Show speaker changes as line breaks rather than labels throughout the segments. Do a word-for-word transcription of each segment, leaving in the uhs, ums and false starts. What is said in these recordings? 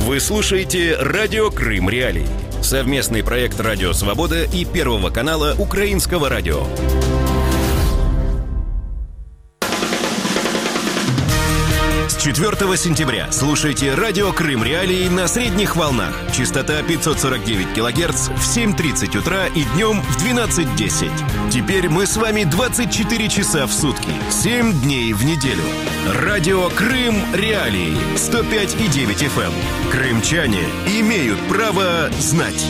Вы слушаете «Радио Крым Реалии». Совместный проект «Радио Свобода» и Первого канала Украинского радио. С четвёртого сентября слушайте «Радио Крым Реалии» на средних волнах. Частота пятьсот сорок девять килогерц в семь тридцать утра и днем в двенадцать десять. Теперь мы с вами двадцать четыре часа в сутки, семь дней в неделю. «Радио Крым Реалии» сто пять и девять эф эм. Крымчане имеют право знать.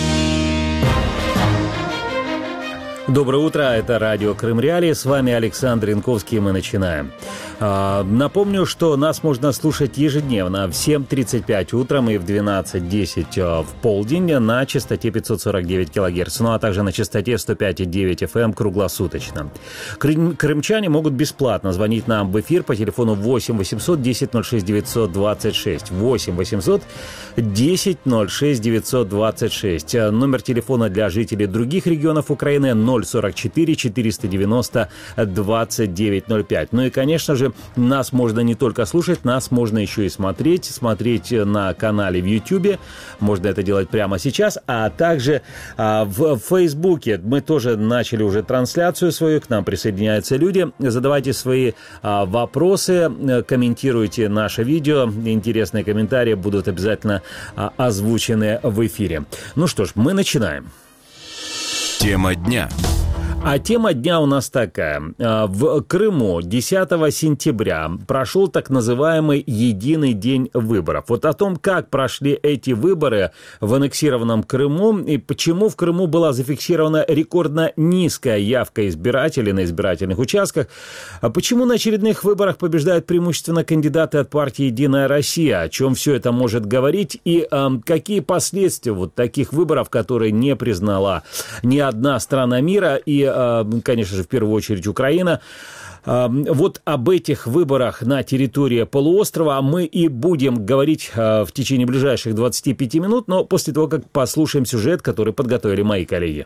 Доброе утро, это радио Крым Реалии, с вами Александр Янковский, и мы начинаем. Напомню, что нас можно слушать ежедневно в семь тридцать пять утром и в двенадцать десять в полдень на частоте пятьсот сорок девять килогерц, ну а также на частоте сто пять и девять эф эм круглосуточно. Крым, крымчане могут бесплатно звонить нам в эфир по телефону восемь восемьсот десять ноль шесть девятьсот двадцать шесть. восемь восемьсот десять ноль шесть девятьсот двадцать шесть. Номер телефона для жителей других регионов Украины ноль сорок четыре четыреста девяносто двадцать девять ноль пять. Ну и, конечно же, нас можно не только слушать, нас можно еще и смотреть. Смотреть на канале в Ютьюбе. Можно это делать прямо сейчас. А также а, в Фейсбуке мы тоже начали уже трансляцию свою. К нам присоединяются люди. Задавайте свои а, вопросы, комментируйте наше видео. Интересные комментарии будут обязательно а, озвучены в эфире. Ну что ж, мы начинаем.
Тема дня.
А тема дня у нас такая. В Крыму десятого сентября прошел так называемый единый день выборов. Вот о том, как прошли эти выборы в аннексированном Крыму и почему в Крыму была зафиксирована рекордно низкая явка избирателей на избирательных участках, почему на очередных выборах побеждают преимущественно кандидаты от партии «Единая Россия», о чем все это может говорить и э, какие последствия вот таких выборов, которые не признала ни одна страна мира и конечно же, в первую очередь Украина. Вот об этих выборах на территории полуострова мы и будем говорить в течение ближайших двадцати пяти минут, но после того, как послушаем сюжет, который подготовили мои коллеги.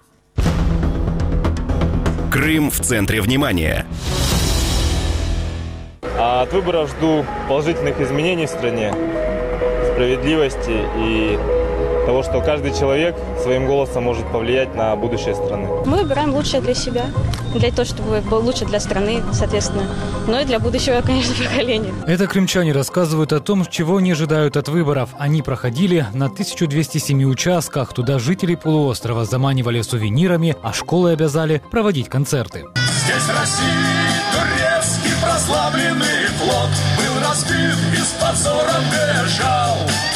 Крым в центре внимания.
А от выборов жду положительных изменений в стране, справедливости и того, что каждый человек своим голосом может повлиять на будущее страны.
Мы выбираем лучшее для себя, для того, чтобы было лучше для страны, соответственно, но и для будущего, конечно, поколения.
Это крымчане рассказывают о том, чего они ожидают от выборов. Они проходили на тысяча двести семи участках. Туда жители полуострова заманивали сувенирами, а школы обязали проводить концерты.
Здесь России турецкий прославленный флот был разбит и с позором бежал.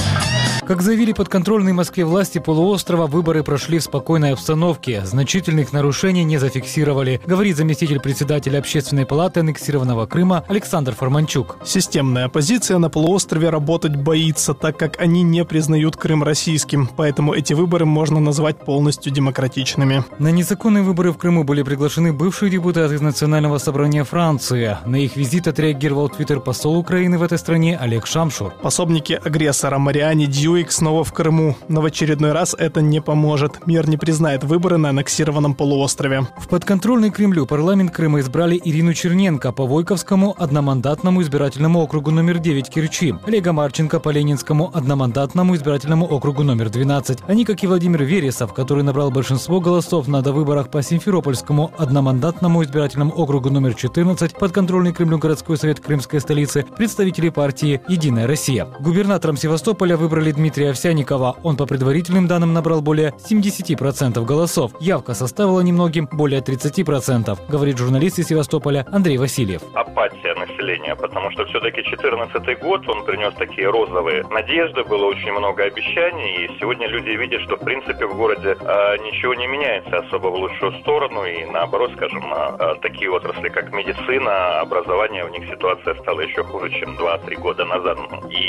Как заявили подконтрольные Москве власти полуострова, выборы прошли в спокойной обстановке. Значительных нарушений не зафиксировали, говорит заместитель председателя Общественной палаты аннексированного Крыма Александр Форманчук.
Системная оппозиция на полуострове работать боится, так как они не признают Крым российским. Поэтому эти выборы можно назвать полностью демократичными.
На незаконные выборы в Крыму были приглашены бывшие депутаты из Национального собрания Франции. На их визит отреагировал твиттер-посол Украины в этой стране Олег Шамшур.
Пособники агрессора Мариане Дьюик снова в Крыму. Но в очередной раз это не поможет. Мир не признает выборы на аннексированном полуострове.
В подконтрольный Кремлю парламент Крыма избрали Ирину Черненко по Войковскому одномандатному избирательному округу номер девять Керчи, Олега Марченко по Ленинскому одномандатному избирательному округу номер двенадцать. Они, как и Владимир Вересов, который набрал большинство голосов на довыборах по Симферопольскому одномандатному избирательному округу номер четырнадцать, подконтрольный Кремлю городской совет крымской столицы, представители партии «Единая Россия». Губернатором Севастополя выбрали Дмитрия Дмитрия Овсянникова. Он по предварительным данным набрал более семьдесят процентов голосов. Явка составила немногим более тридцать процентов, говорит журналист из Севастополя Андрей Васильев.
Апатия населения, потому что все-таки четырнадцатый год, он принес такие розовые надежды, было очень много обещаний, и сегодня люди видят, что в принципе в городе э, ничего не меняется особо в лучшую сторону, и наоборот, скажем, э, такие отрасли, как медицина, образование, в них ситуация стала еще хуже, чем два-три года назад.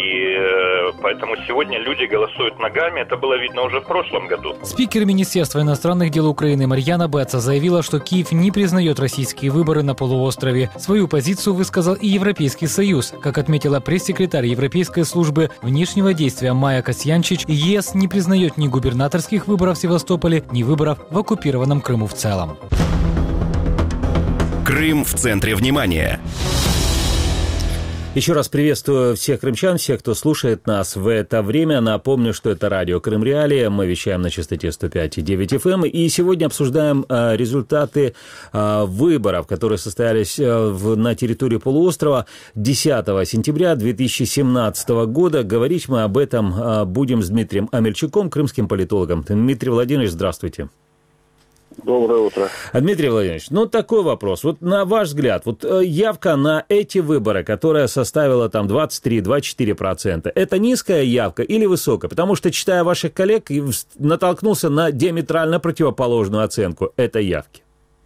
И э, поэтому сегодня люди голосуют ногами, это было видно уже в прошлом году.
Спикер Министерства иностранных дел Украины Марьяна Беца заявила, что Киев не признает российские выборы на полуострове. Свою позицию высказал и Европейский Союз. Как отметила пресс-секретарь Европейской службы внешнего действия Майя Касьянчич, ЕС не признает ни губернаторских выборов в Севастополе, ни выборов в оккупированном Крыму в целом.
Крым в центре внимания.
Еще раз приветствую всех крымчан, всех, кто слушает нас в это время. Напомню, что это радио Крым Реалии. Мы вещаем на частоте сто пять и девять эф эм. И сегодня обсуждаем а, результаты а, выборов, которые состоялись а, в, на территории полуострова десятого сентября две тысячи семнадцатого года. Говорить мы об этом а, будем с Дмитрием Амельчуком, крымским политологом. Дмитрий Владимирович, здравствуйте.
Доброе утро.
Дмитрий Владимирович, ну такой вопрос. Вот на ваш взгляд, вот явка на эти выборы, которая составила там двадцать три - двадцать четыре процента, это низкая явка или высокая? Потому что, читая ваших коллег, натолкнулся на диаметрально противоположную оценку этой явки.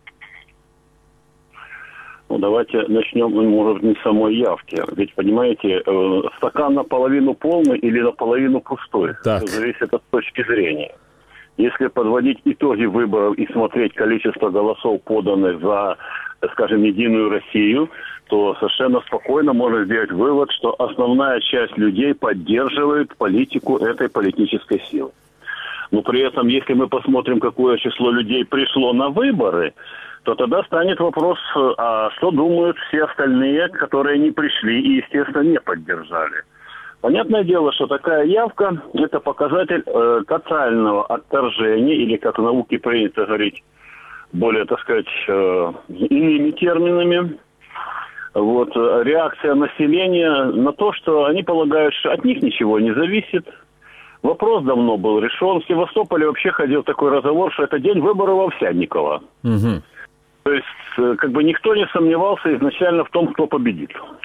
Ну, давайте начнем, может, не с самой явки. Ведь, понимаете, стакан наполовину полный или наполовину пустой. Так. Это зависит от точки зрения. Если подводить итоги выборов и смотреть количество голосов, поданных за, скажем, Единую Россию, то совершенно спокойно можно сделать вывод, что основная часть людей поддерживает политику этой политической силы. Но при этом, если мы посмотрим, какое число людей пришло на выборы, то тогда станет вопрос, а что думают все остальные, которые не пришли и, естественно, не поддержали. Понятное дело, что такая явка – это показатель э, тотального отторжения, или, как в науке принято говорить, более, так сказать, э, иными терминами, вот, реакция населения на то, что они полагают, что от них ничего не зависит. Вопрос давно был решен. В Севастополе вообще ходил такой разговор, что это день выборов Овсянникова. Угу. То есть, э, как бы никто не сомневался изначально в том, кто победит.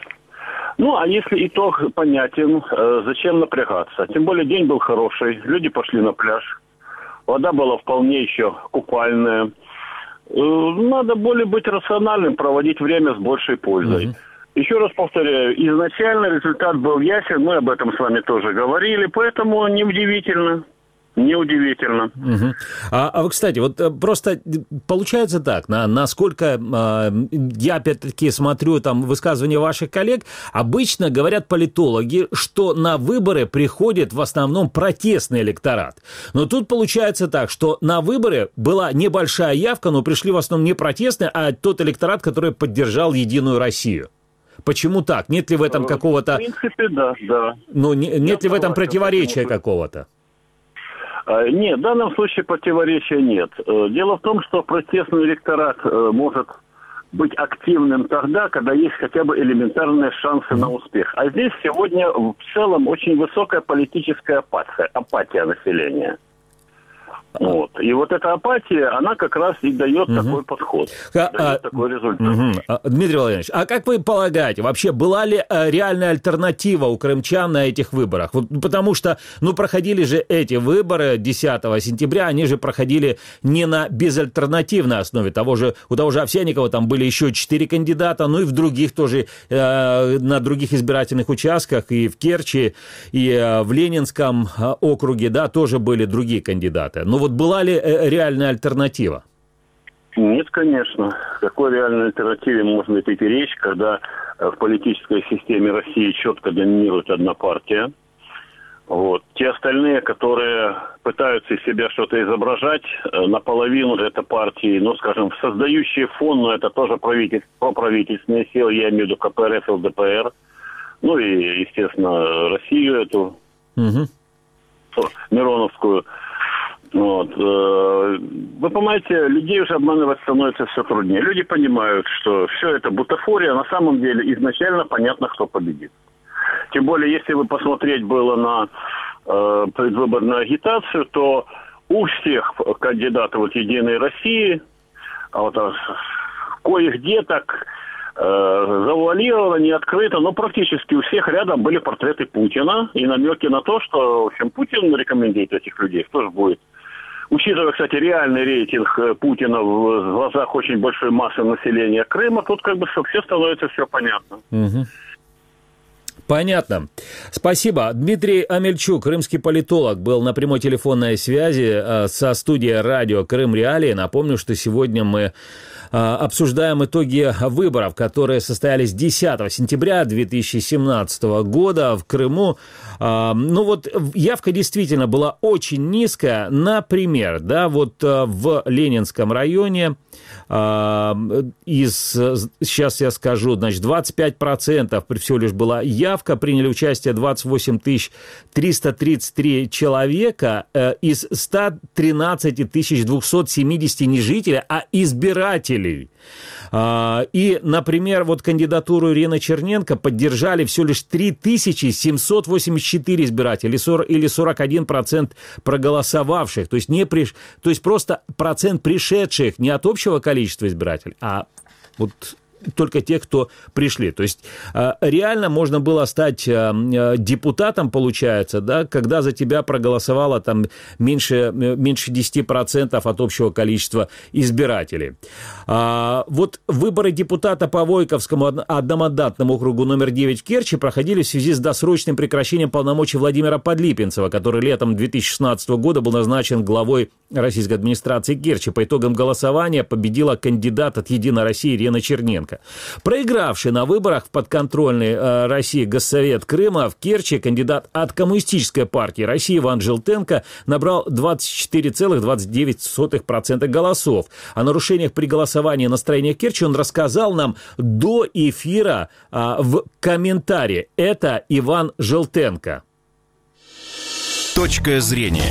Ну, а если итог понятен, э, зачем напрягаться? Тем более день был хороший, люди пошли на пляж, вода была вполне еще купальная. Э, надо более быть рациональным, проводить время с большей пользой. Mm-hmm. Еще раз повторяю, изначально результат был ясен, мы об этом с вами тоже говорили, поэтому неудивительно. Неудивительно.
Угу. А, а, кстати, вот просто получается так, на, насколько э, я опять-таки смотрю там высказывания ваших коллег, обычно говорят политологи, что на выборы приходит в основном протестный электорат. Но тут получается так, что на выборы была небольшая явка, но пришли в основном не протестные, а тот электорат, который поддержал Единую Россию. Почему так? Нет ли в этом какого-то...
В принципе, да, да.
Ну, не, нет ли в этом противоречия какого-то?
Нет, в данном случае противоречия нет. Дело в том, что протестный электорат может быть активным тогда, когда есть хотя бы элементарные шансы на успех. А здесь сегодня в целом очень высокая политическая апатия, апатия населения. Вот. И вот эта апатия, она как раз и дает угу. такой подход, а, дает а, такой результат.
Угу. Дмитрий Владимирович, а как вы полагаете, вообще была ли реальная альтернатива у крымчан на этих выборах? Вот, потому что, ну, проходили же эти выборы десятого сентября, они же проходили не на безальтернативной основе. Того же, у того же Овсянникова там были еще четыре кандидата, ну и в других тоже, э, на других избирательных участках, и в Керчи, и э, в Ленинском округе, да, тоже были другие кандидаты. Ну, вот была ли реальная альтернатива?
Нет, конечно. О какой реальной альтернативе можно идти речь, когда в политической системе России четко доминирует одна партия? Вот. Те остальные, которые пытаются из себя что-то изображать, наполовину это партии, ну, скажем, создающие фон, но это тоже правительств, проправительственные силы, я имею в виду ка пэ эр эф, эл дэ пэ эр, ну и, естественно, Россию эту, угу. Мироновскую. Вот. Вы понимаете, людей уже обманывать становится все труднее. Люди понимают, что все это бутафория, на самом деле изначально понятно, кто победит. Тем более, если вы посмотреть было на э, предвыборную агитацию, то у всех кандидатов от Единой России, а вот, а, кое-где так э, завуалировано, не открыто, но практически у всех рядом были портреты Путина и намеки на то, что, в общем, Путин рекомендует этих людей, кто же будет. Учитывая, кстати, реальный рейтинг Путина в глазах очень большой массы населения Крыма, тут как бы вообще становится все понятно.
Угу. Понятно. Спасибо. Дмитрий Амельчук, крымский политолог, был на прямой телефонной связи со студией радио Крым Реалии. Напомню, что сегодня мы обсуждаем итоги выборов, которые состоялись десятого сентября две тысячи семнадцатого года в Крыму. Ну вот явка действительно была очень низкая. Например, да, вот в Ленинском районе из, сейчас я скажу, значит, двадцать пять процентов всего лишь была явка, приняли участие двадцать восемь тысяч триста тридцать три человека из ста тринадцати тысяч двухсот семидесяти не жителей, а избирателей. И, например, вот кандидатуру Ирины Черненко поддержали всего лишь три тысячи семьсот восемьдесят четыре избирателя, или сорок один процент проголосовавших. То есть, не приш... То есть просто процент пришедших не от общего количества избирателей, а вот только те, кто пришли. То есть реально можно было стать депутатом, получается, да, когда за тебя проголосовало там меньше, меньше десяти процентов от общего количества избирателей. А вот выборы депутата по Войковскому одномандатному округу номер девять в Керчи проходили в связи с досрочным прекращением полномочий Владимира Подлипинцева, который летом две тысячи шестнадцатого года был назначен главой российской администрации Керчи. По итогам голосования победила кандидат от «Единой России» Ирина Черненко. Проигравший на выборах в подконтрольный э, России Госсовет Крыма в Керчи кандидат от Коммунистической партии России Иван Желтенко набрал двадцать четыре целых двадцать девять сотых процента голосов. О нарушениях при голосовании на строениях Керчи он рассказал нам до эфира э, в комментарии. Это Иван Желтенко.
Точка зрения.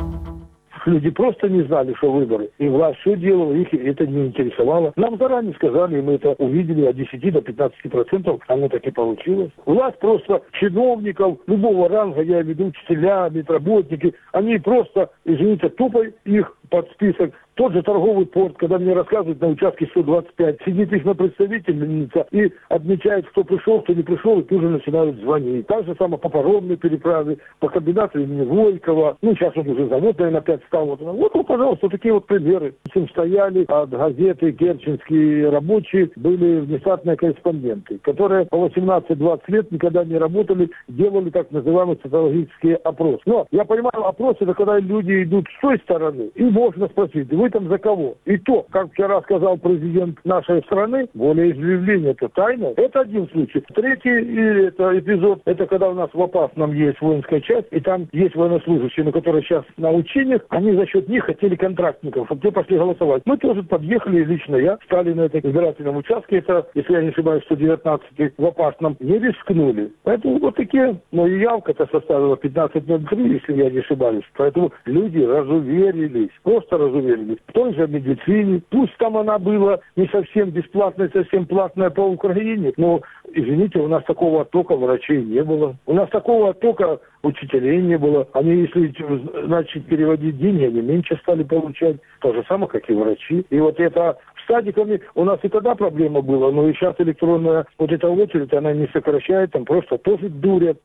Люди просто не знали, что выборы. И власть все делала, их это не интересовало. Нам заранее сказали, и мы это увидели, от десяти до пятнадцати процентов оно так и получилось. Власть просто чиновников любого ранга, я имею в виду учителя, медработники, они просто, извините, тупо их под список. Тот же торговый порт, когда мне рассказывают на участке сто двадцать пять, сидит их на представительница и отмечает, кто пришел, кто не пришел, и тут же начинают звонить. Так же самое по паромной переправе, по комбинату имени Войкова. Ну, сейчас он уже завод, наверное, опять стал. Вот, вот, вот пожалуйста, такие вот примеры. Этим стояли от газеты керченские рабочие, были внештатные корреспонденты, которые по восемнадцать-двадцать лет никогда не работали, делали так называемый социологический опрос. Но я понимаю, опрос это когда люди идут с той стороны, и можно спросить, вы там за кого? И то, как вчера сказал президент нашей страны, волеизъявление это тайна. Это один случай. Третий это эпизод, это когда у нас в Опасном есть воинская часть, и там есть военнослужащие, но которые сейчас на учениях, они за счет них хотели контрактников, чтобы те пошли голосовать. Мы тоже подъехали, лично я, стали на этом избирательном участке, это, если я не ошибаюсь, сто девятнадцать в Опасном, не рискнули. Поэтому вот такие, но и явка-то составила пятнадцать ноль три, если я не ошибаюсь. Поэтому люди разуверились, просто разуверились. В той же медицине, пусть там она была не совсем бесплатная, совсем платная по Украине, но, извините, у нас такого оттока врачей не было. У нас такого оттока учителей не было. Они, если начать переводить деньги, они меньше стали получать. То же самое, как и врачи. И вот это с садиками у нас и тогда проблема была, но и сейчас электронная вот эта очередь, она не сокращает, там просто тоже дурят.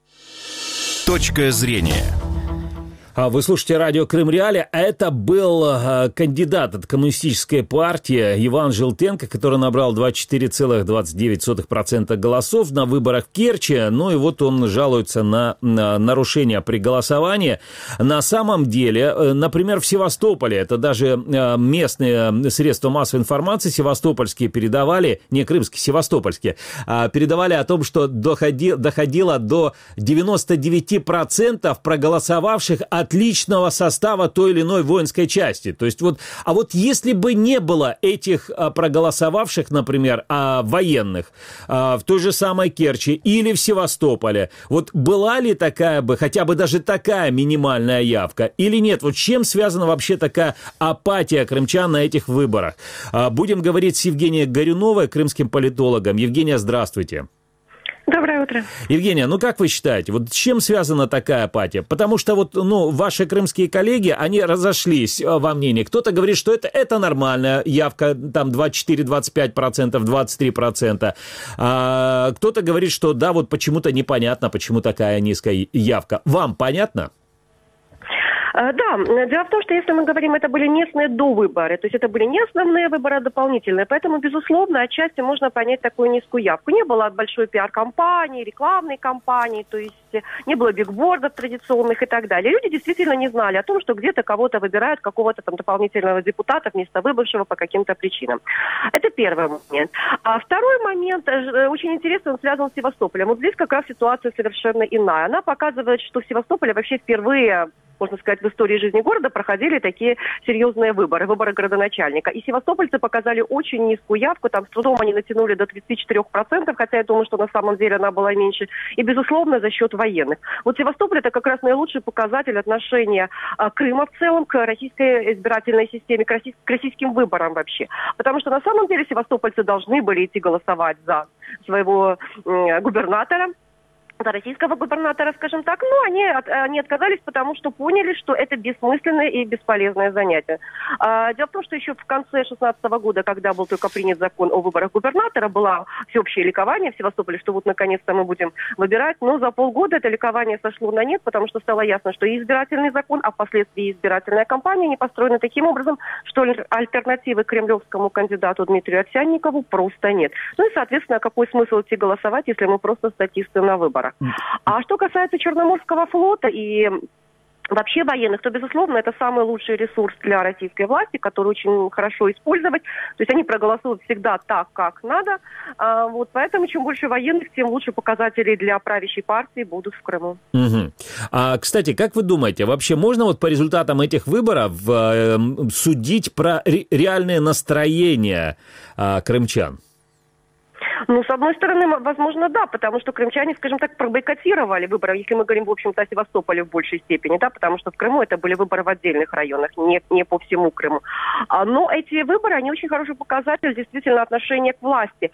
Точка зрения.
Вы слушаете радио Крым Реалии, а это был кандидат от Коммунистической партии Иван Желтенко, который набрал двадцать четыре целых двадцать девять сотых процента голосов на выборах в Керчи. Ну и вот он жалуется на, на нарушения при голосовании. На самом деле, например, в Севастополе, это даже местные средства массовой информации севастопольские передавали, не крымские, севастопольские, передавали о том, что доходи, доходило до девяноста девяти процентов проголосовавших от отличного состава той или иной воинской части. То есть вот, а вот если бы не было этих а, проголосовавших, например, а, военных а, в той же самой Керчи или в Севастополе, вот была ли такая бы, хотя бы даже такая минимальная явка или нет? Вот с чем связана вообще такая апатия крымчан на этих выборах? А, будем говорить с Евгенией Горюновой, крымским политологом. Евгения, здравствуйте.
Доброе утро.
Евгения, ну как вы считаете, вот с чем связана такая апатия? Потому что вот, ну, ваши крымские коллеги, они разошлись во мнении. Кто-то говорит, что это, это нормальная явка, там двадцать четыре - двадцать пять процентов, двадцать три процента. А кто-то говорит, что да, вот почему-то непонятно, почему такая низкая явка. Вам понятно?
Да, дело в том, что если мы говорим, это были местные довыборы, то есть это были не основные выборы, а дополнительные, поэтому, безусловно, отчасти можно понять такую низкую явку. Не было большой пиар-кампании, рекламной кампании, то есть не было бигбордов традиционных и так далее. Люди действительно не знали о том, что где-то кого-то выбирают, какого-то там дополнительного депутата вместо выбывшего по каким-то причинам. Это первый момент. А второй момент, очень интересный, он связан с Севастополем. Вот здесь как раз ситуация совершенно иная. Она показывает, что в Севастополе вообще впервые, можно сказать, в истории жизни города проходили такие серьезные выборы, выборы городоначальника. И севастопольцы показали очень низкую явку, там с трудом они натянули до тридцати четырёх процентов, хотя я думаю, что на самом деле она была меньше. И, безусловно, за счет военных. Вот Севастополь – это как раз наилучший показатель отношения а, Крыма в целом к российской избирательной системе, к, россий, к российским выборам вообще. Потому что на самом деле севастопольцы должны были идти голосовать за своего э, губернатора, за российского губернатора, скажем так, но они, от, они отказались, потому что поняли, что это бессмысленное и бесполезное занятие. А, дело в том, что еще в конце две тысячи шестнадцатого года, когда был только принят закон о выборах губернатора, было всеобщее ликование в Севастополе, что вот наконец-то мы будем выбирать, но за полгода это ликование сошло на нет, потому что стало ясно, что и избирательный закон, а впоследствии избирательная кампания не построена таким образом, что альтернативы кремлевскому кандидату Дмитрию Овсянникову просто нет. Ну и, соответственно, какой смысл идти голосовать, если мы просто статисты на выборах? А что касается Черноморского флота и вообще военных, то, безусловно, это самый лучший ресурс для российской власти, который очень хорошо использовать. То есть они проголосуют всегда так, как надо. А, вот, поэтому чем больше военных, тем лучше показатели для правящей партии будут в Крыму.
Угу. А, кстати, как вы думаете, вообще можно вот по результатам этих выборов э, судить про ре- реальное настроение э, крымчан?
Ну, с одной стороны, возможно, да, потому что крымчане, скажем так, пробойкотировали выборы, если мы говорим, в общем-то, о Севастополе в большей степени, да, потому что в Крыму это были выборы в отдельных районах, не, не по всему Крыму. Но эти выборы, они очень хороший показатель действительно отношения к власти,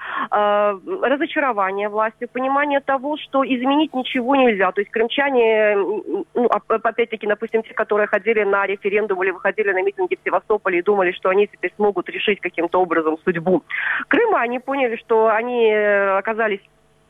разочарование власти, понимание того, что изменить ничего нельзя. То есть крымчане, ну, опять-таки, допустим, те, которые ходили на референдум или выходили на митинги в Севастополе и думали, что они теперь смогут решить каким-то образом судьбу Крыма, они поняли, что они оказались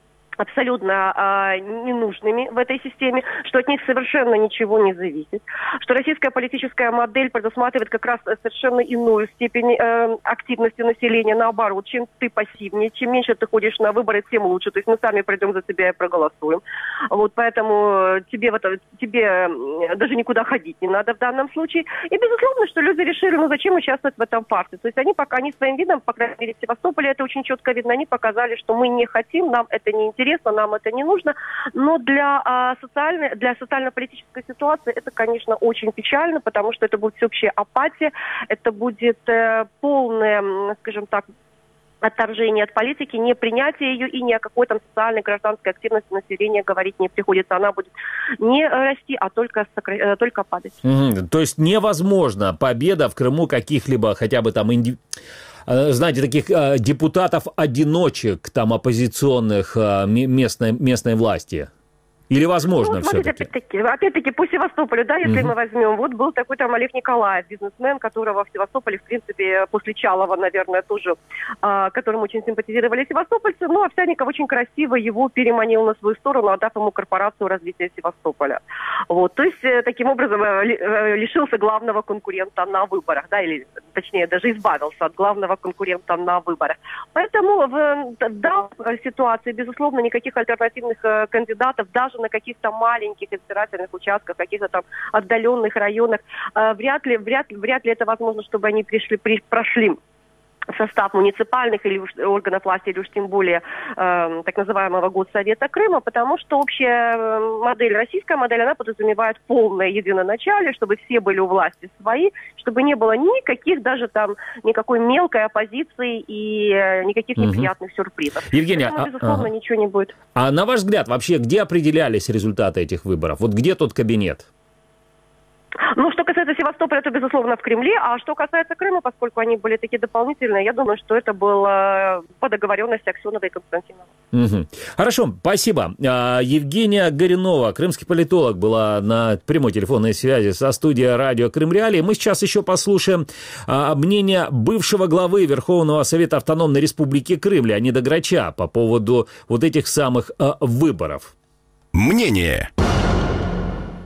абсолютно э, ненужными в этой системе, что от них совершенно ничего не зависит, что российская политическая модель предусматривает как раз совершенно иную степень э, активности населения, наоборот, чем ты пассивнее, чем меньше ты ходишь на выборы, тем лучше, то есть мы сами придем за тебя и проголосуем, вот, поэтому тебе, в это, тебе даже никуда ходить не надо в данном случае, и безусловно, что люди решили, ну зачем участвовать в этом партии, то есть они пока, они своим видом, по крайней мере в Севастополе, это очень четко видно, они показали, что мы не хотим, нам это не интересно, нам это не нужно, но для, а, социальной, для социально-политической ситуации это, конечно, очень печально, потому что это будет всеобщая апатия, это будет э, полное, скажем так, отторжение от политики, не принятие ее и ни о какой там социальной гражданской активности населения говорить не приходится. Она будет не расти, а только, сокра... только падать. Mm-hmm.
То есть невозможно победа в Крыму каких-либо хотя бы там инди... знаете, таких э, депутатов-одиночек, там, оппозиционных э, местной, местной власти? Или возможно ну, смотрите, все-таки?
Опять-таки, опять-таки, по Севастополю, да, если угу. мы возьмем, вот был такой там Олег Николаев, бизнесмен, которого в Севастополе, в принципе, после Чалова, наверное, тоже, а, которому очень симпатизировали севастопольцы, но Овсянников очень красиво его переманил на свою сторону, отдав ему корпорацию развития Севастополя. Вот, то есть, таким образом, лишился главного конкурента на выборах, да, или, точнее, даже избавился от главного конкурента на выборах. Поэтому в данной ситуации, безусловно, никаких альтернативных кандидатов, даже на каких-то маленьких избирательных участках, каких-то там отдаленных районах, э, вряд ли, вряд, вряд ли это возможно, чтобы они пришли, при, прошли в состав муниципальных или органов власти, или уж тем более э, так называемого Госсовета Крыма, потому что общая модель, российская модель, она подразумевает полное единоначалие, чтобы все были у власти свои, чтобы не было никаких даже там, никакой мелкой оппозиции и э, никаких неприятных угу. сюрпризов.
Евгения,
Поэтому, безусловно,
а,
ничего не будет.
А на ваш взгляд, вообще, где определялись результаты этих выборов? Вот где тот кабинет?
Ну, что касается Севастополя, то, безусловно, в Кремле. А что касается Крыма, поскольку они были такие дополнительные, я думаю, что это было по договоренности Аксенова и Константинова.
Угу. Хорошо, спасибо. Евгения Горюнова, крымский политолог, была на прямой телефонной связи со студией радио Крым Реалии. Мы сейчас еще послушаем мнение бывшего главы Верховного Совета Автономной Республики Крым Леонида Грача по поводу вот этих самых выборов.
Мнение.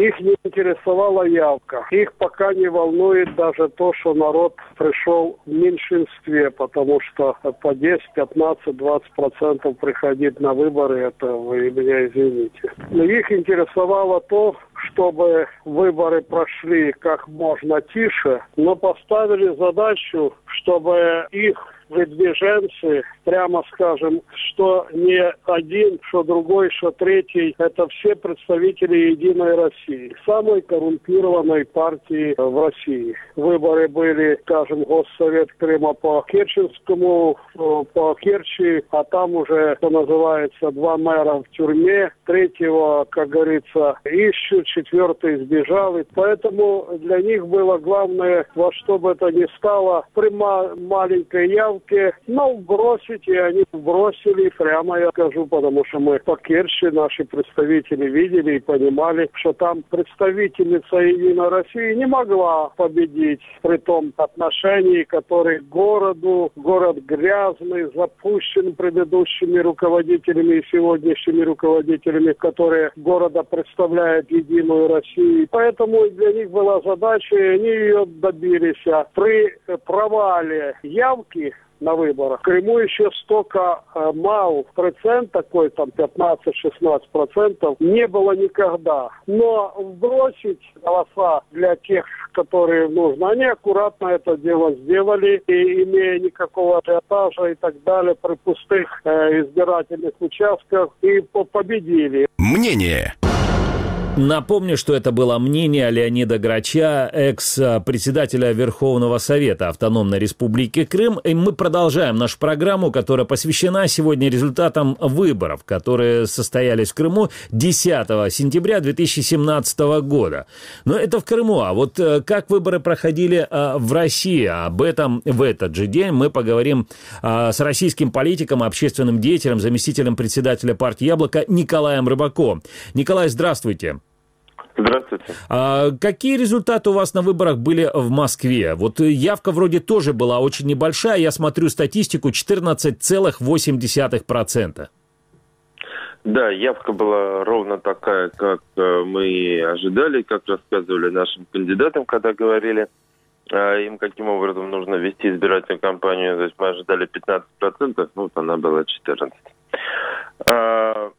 Их не интересовала явка. Их пока не волнует даже то, что народ пришел в меньшинстве, потому что по десять, пятнадцать, двадцать процентов приходить на выборы, это вы меня извините. Но их интересовало то, чтобы выборы прошли как можно тише, но поставили задачу, чтобы их выдвиженцы, прямо скажем, что не один, что другой, что третий, это все представители «Единой России», самой коррумпированной партии в России. Выборы были, скажем, Госсовет Крыма по Керченскому, по Керчи, а там уже, что называется, два мэра в тюрьме, третьего, как говорится, ищут, четвертый сбежал. И поэтому для них было главное, во что бы это ни стало, при маленькой явке, но бросить, и они бросили, прямо я скажу, потому что мы по Керчи наши представители видели и понимали, что там представительница «Единой России» не могла победить при том отношении, которое к городу, город грязный, запущен предыдущими руководителями и сегодняшними руководителями, которые города представляют «Единую Россию». Поэтому для них была задача, и они ее добились. А при провале явки на выборах в Крыму еще столько э, мал процент такой, там пятнадцать-шестнадцать процентов, не было никогда. Но вбросить голоса для тех, которые нужно, они аккуратно это дело сделали, и имея никакого ажиотажа и так далее, при пустых э, избирательных участках, и победили.
Мнение.
Напомню, что это было мнение Леонида Грача, экс-председателя Верховного Совета Автономной Республики Крым. И мы продолжаем нашу программу, которая посвящена сегодня результатам выборов, которые состоялись в Крыму десятого сентября две тысячи семнадцатого года. Но это в Крыму. А вот как выборы проходили в России, об этом в этот же день мы поговорим с российским политиком, общественным деятелем, заместителем председателя партии «Яблоко» Николаем Рыбаковым. Николай, здравствуйте.
Здравствуйте.
А какие результаты у вас на выборах были в Москве? Вот явка вроде тоже была очень небольшая. Я смотрю статистику, четырнадцать целых восемь десятых процента.
Да, явка была ровно такая, как мы и ожидали, как рассказывали нашим кандидатам, когда говорили им, каким образом нужно вести избирательную кампанию. То есть мы ожидали пятнадцать процентов, ну вот она была четырнадцать процентов.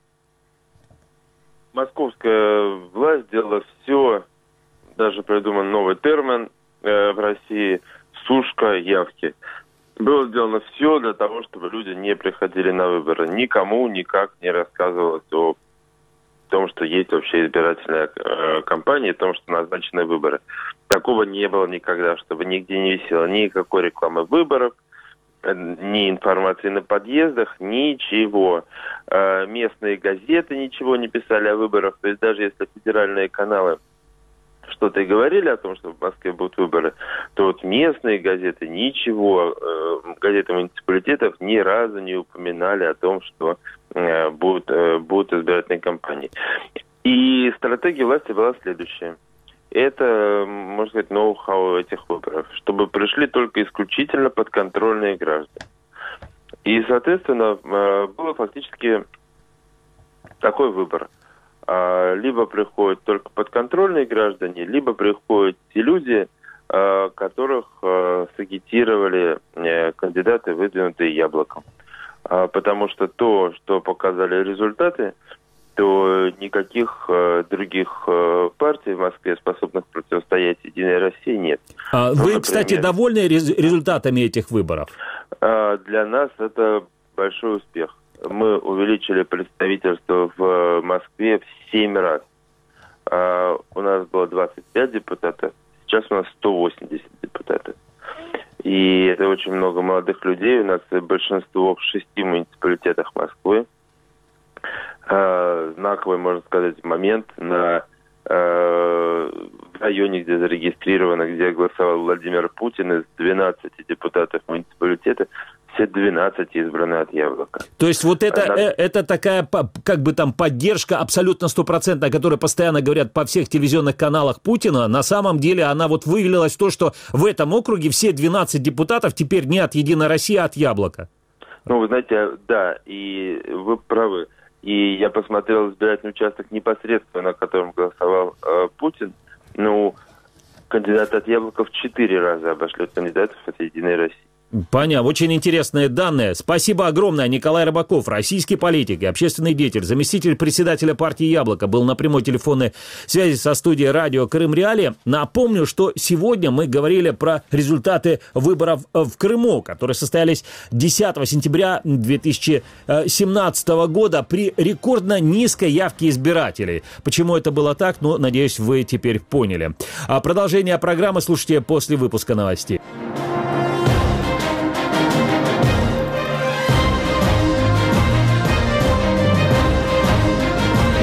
Московская власть сделала все, даже придуман новый термин э, в России – сушка явки. Было сделано все для того, чтобы люди не приходили на выборы. Никому никак не рассказывалось о том, что есть вообще избирательная э, кампания, о том, что назначены выборы. Такого не было никогда, чтобы нигде не висело никакой рекламы выборов, ни информации на подъездах, ничего. Э, местные газеты ничего не писали о выборах. То есть даже если федеральные каналы что-то и говорили о том, что в Москве будут выборы, то вот местные газеты ничего, э, газеты муниципалитетов ни разу не упоминали о том, что э, будут, э, будут избирательные кампании. И стратегия власти была следующая. Это, можно сказать, ноу-хау этих выборов, чтобы пришли только исключительно подконтрольные граждане. И, соответственно, было фактически такой выбор. Либо приходят только подконтрольные граждане, либо приходят те люди, которых сагитировали кандидаты, выдвинутые «Яблоком». Потому что то, что показали результаты, то никаких э, других э, партий в Москве, способных противостоять «Единой России», нет.
А ну, вы, например, кстати, довольны рез- результатами этих выборов?
Э, для нас это большой успех. Мы увеличили представительство в Москве в семь раз. Э, у нас было двадцать пять депутатов, сейчас у нас сто восемьдесят депутатов. И это очень много молодых людей. У нас большинство в шести муниципалитетах Москвы. Э, знаковый, можно сказать, момент на э, районе, где зарегистрировано, где голосовал Владимир Путин, из двенадцати депутатов муниципалитета, все двенадцать избраны от «Яблока».
То есть вот это, Она... это такая, как бы там, поддержка абсолютно стопроцентная, о которой постоянно говорят по всех телевизионных каналах Путина, на самом деле она вот вылилась в то, что в этом округе все двенадцать депутатов теперь не от «Единой России», а от «Яблока».
Ну, вы знаете, да, и вы правы. и я посмотрел избирательный участок непосредственно, на котором голосовал э, Путин. Ну, кандидаты от Яблока в четыре раза обошли кандидатов от «Единой России».
Понятно. Очень интересные данные. Спасибо огромное. Николай Рыбаков, российский политик и общественный деятель, заместитель председателя партии «Яблоко», был на прямой телефонной связи со студией радио «Крым Реалии». Напомню, что сегодня мы говорили про результаты выборов в Крыму, которые состоялись десятого сентября две тысячи семнадцатого года при рекордно низкой явке избирателей. Почему это было так? Ну, надеюсь, вы теперь поняли. А продолжение программы слушайте после выпуска новостей.